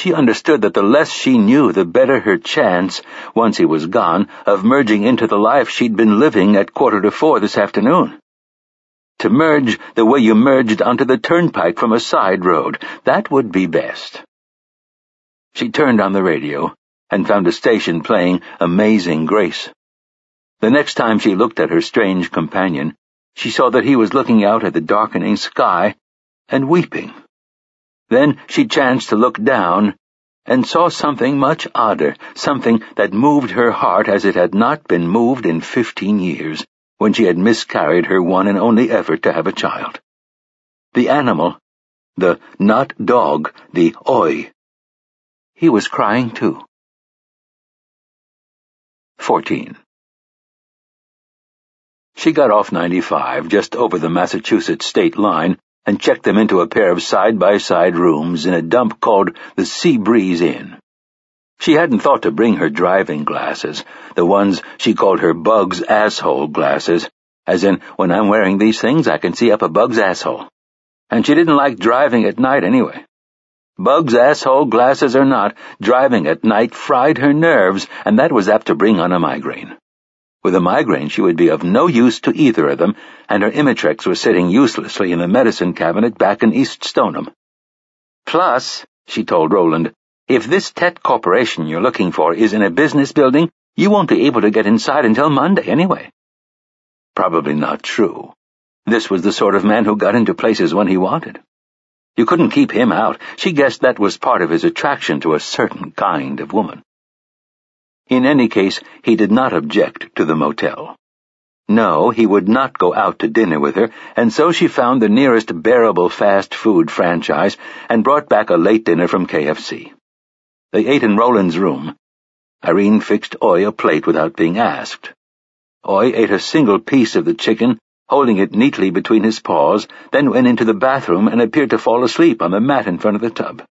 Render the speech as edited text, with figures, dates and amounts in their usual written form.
she understood that the less she knew, the better her chance, once he was gone, of merging into the life she'd been living at 3:45 this afternoon. To merge the way you merged onto the turnpike from a side road, that would be best. She turned on the radio and found a station playing Amazing Grace. The next time she looked at her strange companion, she saw that he was looking out at the darkening sky and weeping. Then she chanced to look down and saw something much odder, something that moved her heart as it had not been moved in 15 years, when she had miscarried her one and only effort to have a child. The animal, the not dog, the oi. He was crying too. 14. She got off 95 just over the Massachusetts state line and checked them into a pair of side-by-side rooms in a dump called the Sea Breeze Inn. She hadn't thought to bring her driving glasses, the ones she called her bug's asshole glasses, as in, when I'm wearing these things I can see up a bug's asshole. And she didn't like driving at night anyway. Bug's asshole glasses or not, driving at night fried her nerves, and that was apt to bring on a migraine. With a migraine, she would be of no use to either of them, and her Imitrex was sitting uselessly in the medicine cabinet back in East Stoneham. Plus, she told Roland, if this Tet Corporation you're looking for is in a business building, you won't be able to get inside until Monday anyway. Probably not true. This was the sort of man who got into places when he wanted. You couldn't keep him out. She guessed that was part of his attraction to a certain kind of woman. In any case, he did not object to the motel. No, he would not go out to dinner with her, and so she found the nearest bearable fast food franchise and brought back a late dinner from KFC. They ate in Roland's room. Irene fixed Oi a plate without being asked. Oi ate a single piece of the chicken, holding it neatly between his paws, then went into the bathroom and appeared to fall asleep on the mat in front of the tub.